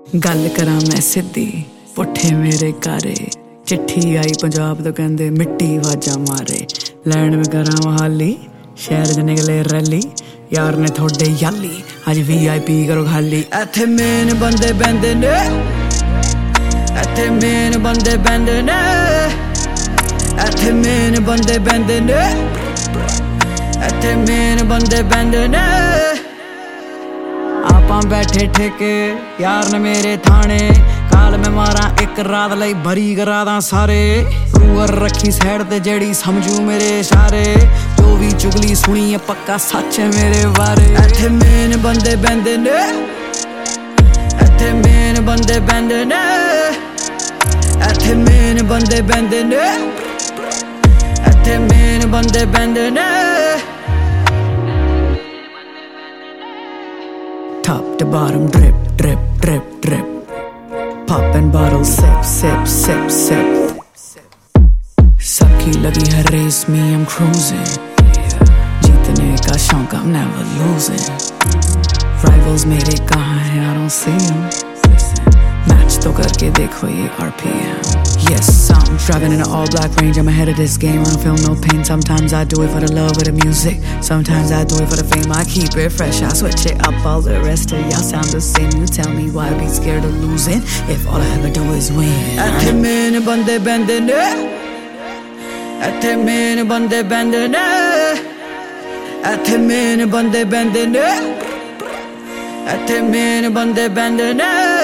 गल करा मैं सिद्धी पुठे मेरे कारे चिट्ठी आई पंजाब तो कहंदे मिट्टी वाजा मारे लैंड में करा मोहाली शहर च निकले रैली यार ने थोड़े याली अज VIP करो खाली इत्थे मेन बंदे बैंदे ने इत्थे मेन बंदे बैंदे ने इत्थे मेन बंदे बैंदे ने इत्थे मेन बंदे बैंदे ने आपां बैठे ठेके यार ने मेरे थाने काल में मारा एक रात लई भरी करा दा सारे रूअर रखी साइड ते जेड़ी समझू मेरे इशारे जो भी चुगली सुनी है पक्का सच है मेरे बारे इत्थे मेन बंदे बैंदे ने इत्थे मेन बंदे बैंदे ने इत्थे मेन बंदे बैंदे ने इत्थे मेन बंदे बैंदे ने Top to bottom, drip, drip, drip, drip. Poppin' bottles, sip, sip, sip, sip. Sabki lagi hai race, me I'm cruising. Jeetne ka shauk, I'm never losing. Rivals mere kahan hai, I don't see them. Match to karke dekho ye RPM. Yes, I'm driving in an all-black Range. I'm ahead of this game, I don't feel no pain. Sometimes I do it for the love of the music. Sometimes I do it for the fame. I keep it fresh, I switch it up. All the rest of y'all sound the same. You tell me why be scared of losing if all I ever do is win. Itthe main bande bende ne Itthe main bande bende ne Itthe main bande bende ne Itthe main bande bende ne